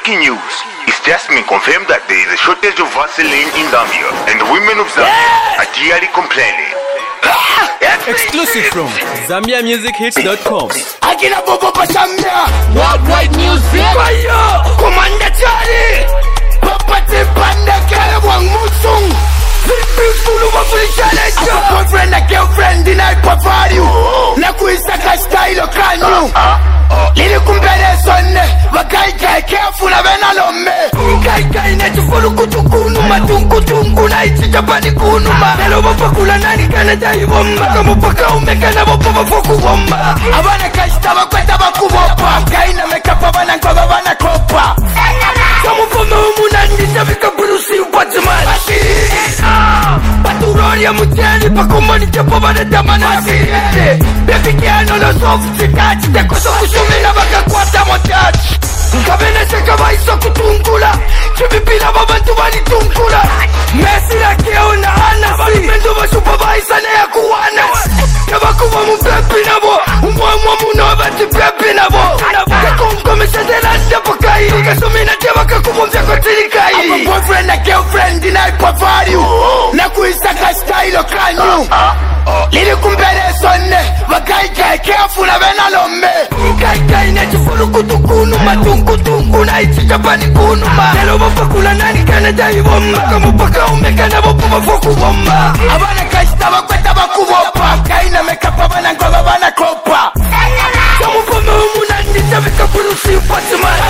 Breaking news. It's just been confirmed that there is a shortage of Vaseline in Zambia, and the women of Zambia are clearly complaining. Exclusive from ZambiaMusicHits.com. Akina Bobo Zambia, worldwide music. Fire, Commander Charlie, Papa Tipanda Kalawang Musung. Beautiful over challenge. I'm a boyfriend, a girlfriend, and I provide you. Nakuisaka style, can you? Lili kumbele sonne, wakai careful na venalome. Kai na chufuru kutukunu, matungu na ichijapani kunuma. Nelo wapakula nani kana jaibomba, kama paka umekana wapova foku bomba. Abana kashita wakweta wakubopa, kai na mekapa wana kwa wana kopa. Kamu fome umunani, javika burusi upatimani. Paturoria muteli, pakumani chapo wana damana asiriere. Baby kiano lo soft sikachi, teko soku sumina baka kwata mochachi. Kabene seka vaiso kutungula, chibipila babantu bani tungula. Messi la kiona anasi, mendo ba supervisa ne ya kuwana. Kaba kuwa mpepi nabo, umwa muno bati pepi nabo. Kakungo mesede la japo kai, kasumina jeba kakuwa mzako tilikai. I'm a boyfriend, a girlfriend, and I provide you. Nakuisaka style, can you? Lili kumbele sonne, wakai careful na venalome. Kai na chifuru kutukunu, matungu na ichijapani kunuma. Nelo wapakula nani kana jaibomba, kama paka umekana wapova foku bomba. Abana kashita wakweta wakubopa, kai na mekapa wana kwa wana kopa. Kamu fome umunani, javika burusi upatimani.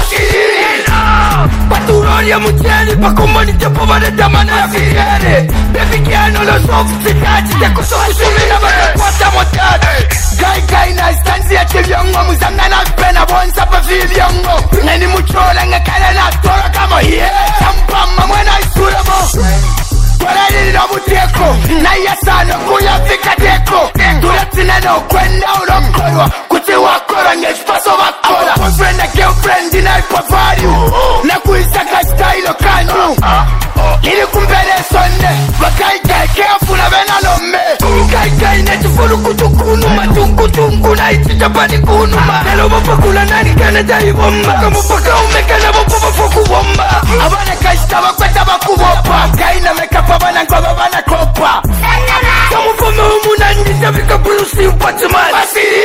Paturoria muteli, pakumani chapo wana damana asiriere. Baby kiano lo soft sikachi, teko soku sumina baka kwata mochachi. Gai na istanzi ya chiliongo, muzanga na pena bonsa pa filiongo. Nani muchola nga kala na tora kama hiye. Sampama mwena isuramo. Tora lili na mutieko, na iya sano kuya fika deko. Turatina no kwenda ulokorwa, kuti wakora nge spaso wakora. Boyfriend na girlfriend and I provide you. Na kuisaka style can you? Lili kumbele sonne, wakai careful na venalome. Kai na chifuru kutukunu, matungu na ichijapani kunuma. Nelo wapakula nani kana jaibomba, kama paka umekana wapova foku bomba. Abana kashita wakweta wakubopa, kai na mekapa wana kwa wana kopa. Kamu fome umunani, javika burusi upatimani.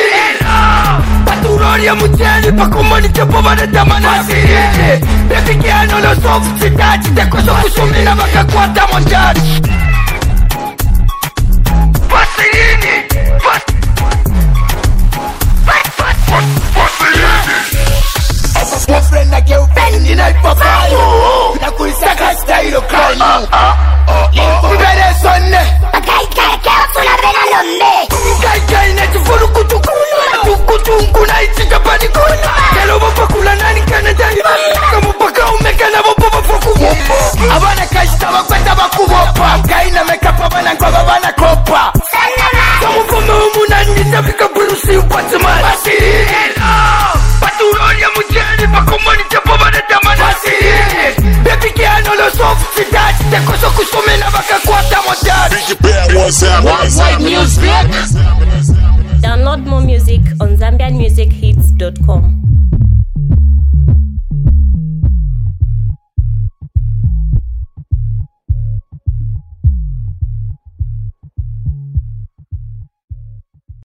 Paturoria muteli, pakumani chapo wana damana asiriere. Baby kiano lo soft sikachi, teko soku sumina baka kwata mochachi. Boyfriend na girlfriend in I provide you. Na kuisaka style can you? Kumbele sonne, wakai careful na venalome. Kai na chifuru kutukunu, matungu na ichijapani kunuma. Nelo wapakula nani kana jaibomba, kama paka umekana wapova foku bomba. Abana kashita wakweta wakubopa, kai na mekapa wana kwa wana kopa. Kamu fome umunani, javika burusi upatimani. Paturoria muteli, pakumani chapo wana damana asiriere. Baby kiano lo soft sikachi, teko soku sumina baka kwata mochachi. Worldwide music. Download more music on ZambianMusicHits.com.